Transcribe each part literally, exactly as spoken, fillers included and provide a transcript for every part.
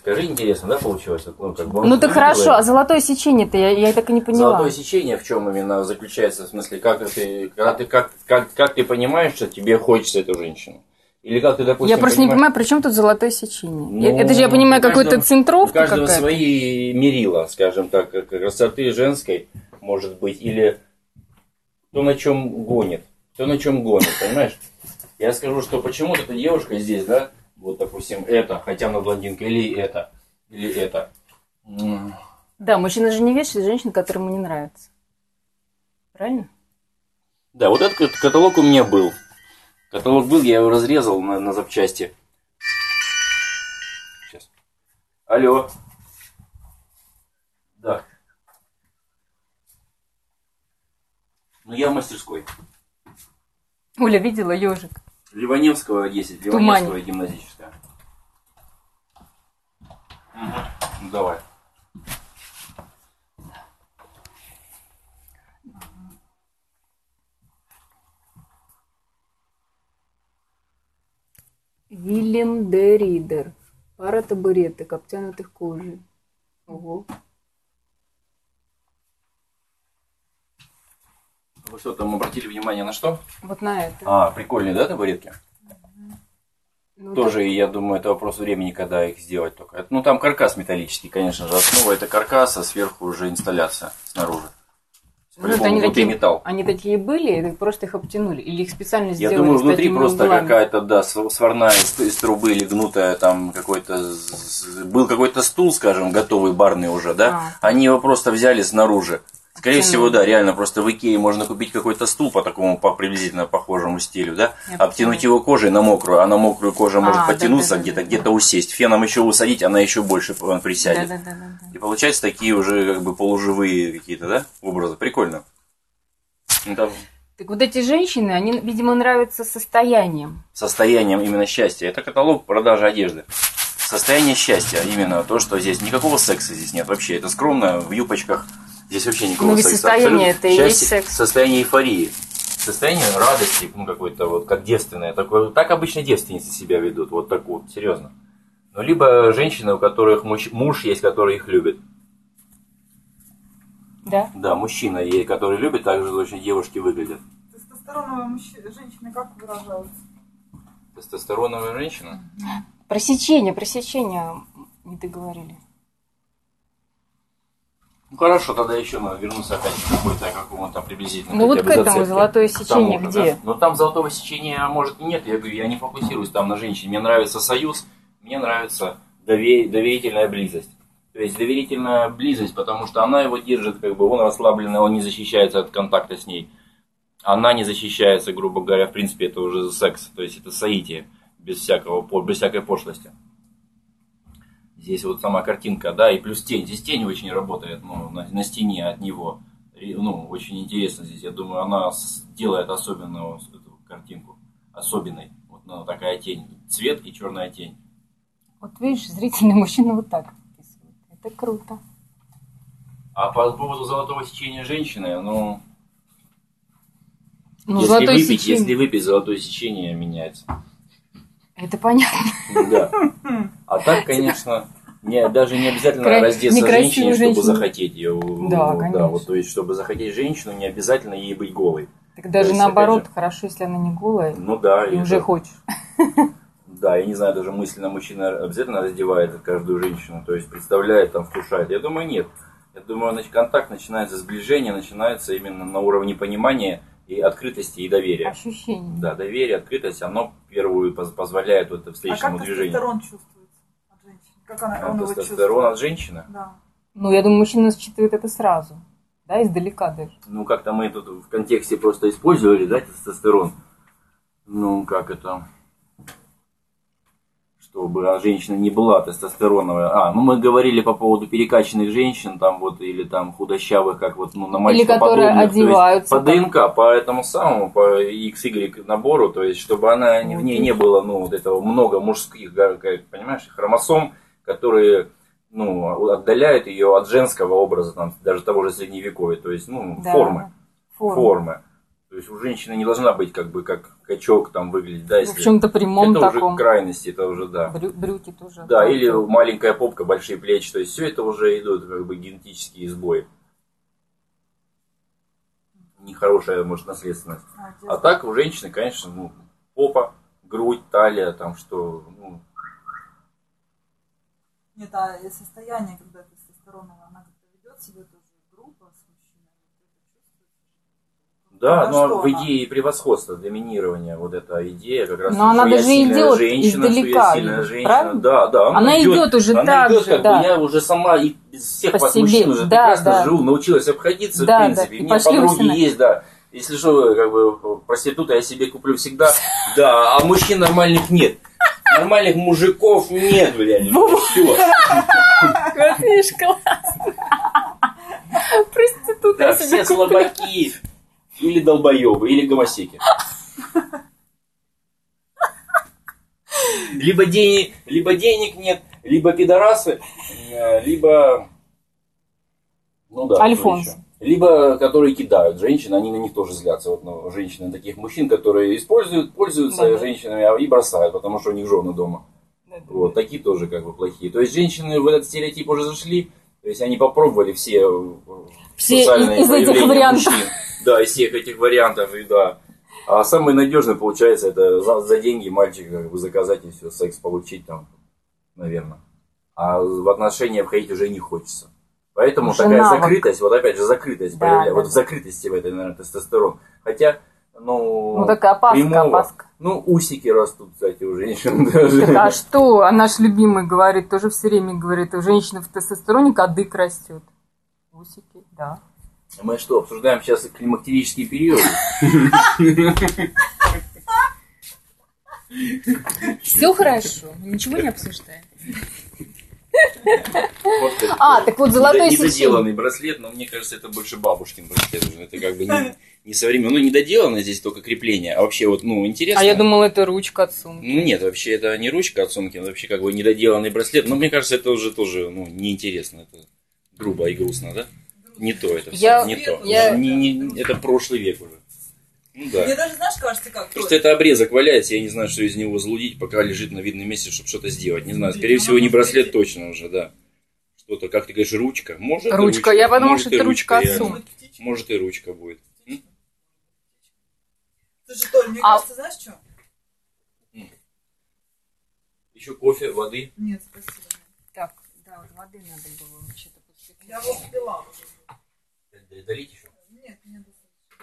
Скажи, интересно, да, получилось? Ну, как бы ну так хорошо, а золотое сечение-то я, я так и не поняла. Золотое сечение в чем именно заключается? В смысле, как ты, когда ты, как, как, как ты понимаешь, что тебе хочется эту женщину? Или как ты, допустим, я просто понимаешь... не понимаю, при чем тут золотое сечение? Ну, это же, я понимаю, какой-то центровка какая-то. У каждого свои мерила, скажем так, красоты женской, может быть, или то, на чем гонит. То, на чем гонит, понимаешь? Я скажу, что почему-то эта девушка здесь, да, вот, допустим, это, хотя она блондинка, или это, или это. Да, мужчина же не вешает женщин, которым ему не нравится. Правильно? Да, вот этот каталог у меня был. Каталог был, я его разрезал на, на запчасти. Сейчас. Алло. Да. Ну, я в мастерской. Оля видела ежик? Ливаневского десять, Ливаневского гимназическая. Угу. Ну, давай. Вильям Д. Ридер. Пара табуреток, обтянутых кожей. Ого. Вы что, там обратили внимание на что? Вот на это. А, прикольные, да, табуретки? Ну, Тоже, так... я думаю, это вопрос времени, когда их сделать только. Ну, там каркас металлический, конечно же. Основа это каркас, а сверху уже инсталляция снаружи. Ну, это они, такие, металл. Они такие были, и просто их обтянули? Или их специально сделали? Я думаю, внутри просто углами? какая-то, да, сварная из, из трубы или гнутая, там какой-то... Был какой-то стул, скажем, готовый, барный уже, да? А. Они его просто взяли снаружи. Скорее всего, да, реально, просто в Икее можно купить какой-то стул по такому, по приблизительно похожему стилю, да, я обтянуть понимаю. Его кожей на мокрую, а на мокрую кожу может а, потянуться, да, да, где-то, да, да, где-то усесть, феном еще усадить, она еще больше присядет. Да, да, да, да, да. И получается такие уже как бы полуживые какие-то, да, образы. Прикольно. Это... Так вот эти женщины, они, видимо, нравятся состоянием. Состоянием именно счастья. Это каталог продажи одежды. Состояние счастья, именно то, что здесь никакого секса здесь нет вообще. Это скромно, в юбочках. Здесь вообще никакого ну, секса. Состояние это и есть секс. Состояние эйфории. Состояние радости, ну, какой-то вот, как девственное. Такое, так обычно девственницы себя ведут, вот так вот, серьезно. Ну, либо женщины, у которых муж, муж есть, который их любит. Да? Да, мужчина, который любит, так же точно девушки выглядят. Тестостероновые мужчины, женщины как выражаются? Тестостероновая женщина? Про сечение, про сечение не договорили. Ну хорошо, тогда еще надо вернуться опять к какой-то какому-то приблизительно. Ну вот к этому зацепке. Золотое сечение тому, где? Да? Но там золотого сечения может и нет. Я говорю, я не фокусируюсь там на женщине. Мне нравится союз, мне нравится довер... доверительная близость. То есть доверительная близость, потому что она его держит, как бы он расслабленный, он не защищается от контакта с ней. Она не защищается, грубо говоря, в принципе, это уже секс. То есть это соитие, без всякого, без всякой пошлости. Здесь вот сама картинка, да, и плюс тень. Здесь тень очень работает, ну, на, на стене от него. И, ну, очень интересно здесь. Я думаю, она делает особенную эту картинку. Особенной. Вот ну, такая тень. Цвет и черная тень. Вот видишь, зрительный мужчина вот так описывает. Это круто. А по поводу золотого сечения женщины, ну... ну если, выпить, сечение... если выпить, золотое сечение меняется. Это понятно. Да. А так, конечно, не, даже не обязательно Кра... раздеться женщине, чтобы женщину. захотеть ее. Да, конечно. Да, вот, то есть, чтобы захотеть женщину, не обязательно ей быть голой. Так даже есть, наоборот, же... хорошо, если она не голая. Ну да. И уже это... хочешь. Да, я не знаю, даже мысленно мужчина обязательно раздевает каждую женщину, то есть представляет, там, вкушает. Я думаю, нет. Я думаю, значит, контакт начинается, сближение начинается именно на уровне понимания и открытости, и доверия. Ощущение. Да, доверие, открытость, оно первую позволяет вот встречному а движению. А как тестостерон чувствуется от женщины? Как она, а, он его тестостерон от женщины? Да. Ну, я думаю, мужчина считывает это сразу. Да, издалека даже. Ну, как-то мы тут в контексте просто использовали, да, тестостерон. Ну, как это... чтобы женщина не была тестостероновая. А, ну мы говорили по поводу перекачанных женщин, там вот, или там худощавых, как вот, ну, на мальчика подобных. Или которые одеваются. По ДНК, по этому самому, по икс игрек набору, то есть, чтобы она, в ней не было, ну, вот этого много мужских, понимаешь, хромосом, которые, ну, отдаляют ее от женского образа, там, даже того же средневековья, то есть, ну, да. формы. Формы. Формы. То есть у женщины не должна быть как бы как качок там выглядеть, да, если... В чем-то прямом это таком. уже крайности, это уже, да. Брю, брюки тоже. Да, или маленькая попка, большие плечи, то есть все это уже идут как бы генетические сбои. Нехорошая, может, наследственность. А, а так у женщины, конечно, ну, попа, грудь, талия, там что, ну... Нет, а состояние, когда тестостероновая, она как-то ведет себя тоже грубо с мужчиной. Да, но в идее превосходства, доминирования, вот эта идея как раз, но что она я даже сильная идет женщина, издалека, что я сильная женщина. правильно? Да, да. Она, она идет, идет уже она так идет, же, как да. бы, я уже сама и без всех По вас себе. мужчин уже Да, прекрасно да. живу, научилась обходиться, да, в принципе. Да. У меня подруги есть, да. Если что, как бы, проститута я себе куплю всегда. Да, а мужчин нормальных нет. Нормальных мужиков нет, блядь. Все. Видишь, классно. Проститута Да, все слабаки. Или долбоебы, или гомосеки. Либо денег, либо денег нет, либо пидорасы, либо... Ну да, Альфонс. Либо которые кидают женщин, они на них тоже злятся. Вот, ну, женщины таких мужчин, которые используют, пользуются да, женщинами и бросают, потому что у них жены дома. Да, вот, да. Такие тоже как бы плохие. То есть женщины в этот стереотип уже зашли, то есть они попробовали все, все социальные из, из этих вариантов. Мужчин. Да, из всех этих вариантов, и да. А самый надежный получается это за, за деньги мальчика как бы заказать и все, секс получить там, наверное. А в отношения входить уже не хочется. Поэтому уже такая навык. Закрытость, вот опять же закрытость да, появляется. Да, вот да. В закрытости в этой, наверное, тестостерон. Хотя, ну, ну такая опаска, прямого, опаска. Ну, усики растут, кстати, у женщин даже. Так, а что? А наш любимый говорит, тоже все время говорит, у женщины в тестостероне кадык растет. Усики, да. Мы что, обсуждаем сейчас климактерический период? Все хорошо, ничего не обсуждаем. А, так вот золотой сечение. Недоделанный браслет, но мне кажется, это больше бабушкин браслет. Это как бы не, не современный. Ну, недоделанный здесь только крепление. А вообще вот, ну, интересно. А я думала, это ручка от сумки. Ну, нет, вообще это не ручка от сумки, это вообще как бы недоделанный браслет. Но мне кажется, это уже тоже, ну, неинтересно. Это грубо и грустно, да? Не то это все, я, не то. Я... Не, не, это прошлый век уже. Ну, да. Мне даже, знаешь, кажется, как... Просто это обрезок валяется, я не знаю, что из него залудить, пока лежит на видном месте, чтобы что-то сделать. Не знаю, скорее всего, не браслет точно уже, да. Что-то, как ты говоришь, ручка. Может, ручка. ручка. Я подумала, может, что это ручка от сумки. Может, и ручка будет. М? Слушай, Толь, мне а... кажется, знаешь, что? Еще кофе, воды. Нет, спасибо. Так, да, вот воды надо было вообще-то после. Я вот пила уже. Долить еще? Нет, не достаточно.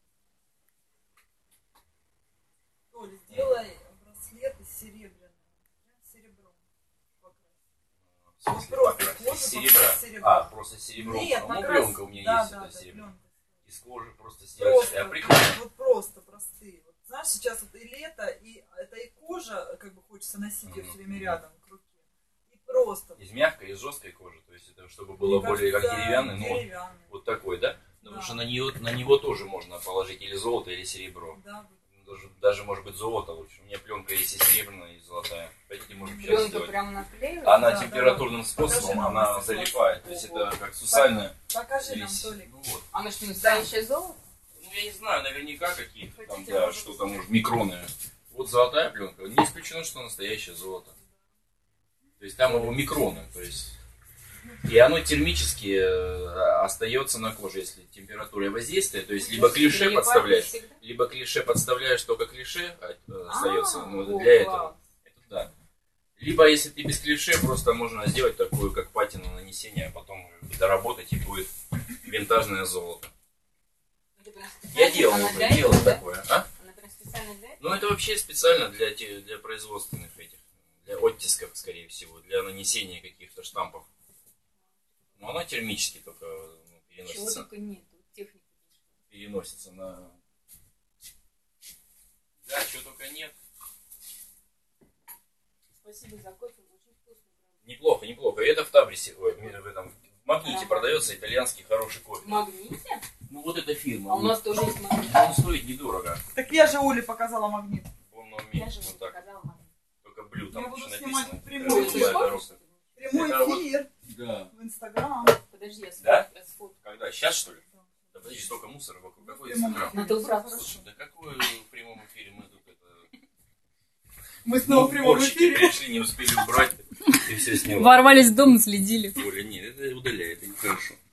Толь, сделай браслет из серебряного. Серебром. В смысле, просто из серебра. серебра. А, просто серебром. Нет, ну, покрас... пленка у меня да, есть, да, это да, серебро. пленка. Из кожи просто сделать. Просто, а, прикольно. Вот просто простые. Вот, знаешь, сейчас вот и лето, и это и кожа, как бы хочется носить ее mm-hmm. все время рядом к руке. И просто. Из мягкой, из жесткой кожи. То есть это чтобы было мне более кажется, как деревянный, ну деревянный. Вот такой, да? Потому да. что на него, на него тоже можно положить или золото, или серебро. Да. Даже, даже может быть золото лучше. У меня пленка есть и серебряная, и золотая. Хотите, можем сейчас пленка сделать. Прям наклеивать? Она да, температурным да. способом, Покажи она нам, залипает. То есть это как сусальная. Покажи нам, Толик. Ну, вот. Она что, настоящее золото? Ну, я не знаю, наверняка какие-то там, да, что там, может, микроны. Вот золотая пленка. Не исключено, что настоящее золото. То есть там его микроны. То есть... И оно термически остается на коже, если температура воздействия. То есть либо клише подставляешь, либо клише подставляешь, только клише остается. Ну, для этого. Это да. Либо если ты без клише, просто можно сделать такую, как патину нанесения, а потом доработать, и будет винтажное золото. Я делал, я делал такое. А? Ну это вообще специально для, для производственных этих, для оттисков, скорее всего, для нанесения каких-то штампов. Но оно термически только ну, переносится. Чего только нет, техника. Переносится на... Да, чего только нет. Спасибо за кофе, очень вкусно. Неплохо, неплохо. И это в Табрисе, ой, в, этом, в Магните а. продается итальянский хороший кофе. В Магните? Ну вот эта фирма. А у нас тоже есть Магнит. Он стоит недорого. Так я же Оле показала Магнит. Он умеет, я же вот так. показала Магнит. Только блю там я буду написано. Снимать прямой эфир. Прямой эфир. Да. В Инстаграм. Подожди, я да? Когда? Сейчас, что ли? Да, Да подожди, столько мусора вокруг. Какой прямом Инстаграм? эфире. Надо Всё убраться. хорошо. Да какой в прямом эфире мы тут это... Мы снова Ну, в прямом уборщики эфире. пришли, не успели убрать, и все сняла. Ворвались в дом и следили. Оля, нет, это удаляй, это нехорошо.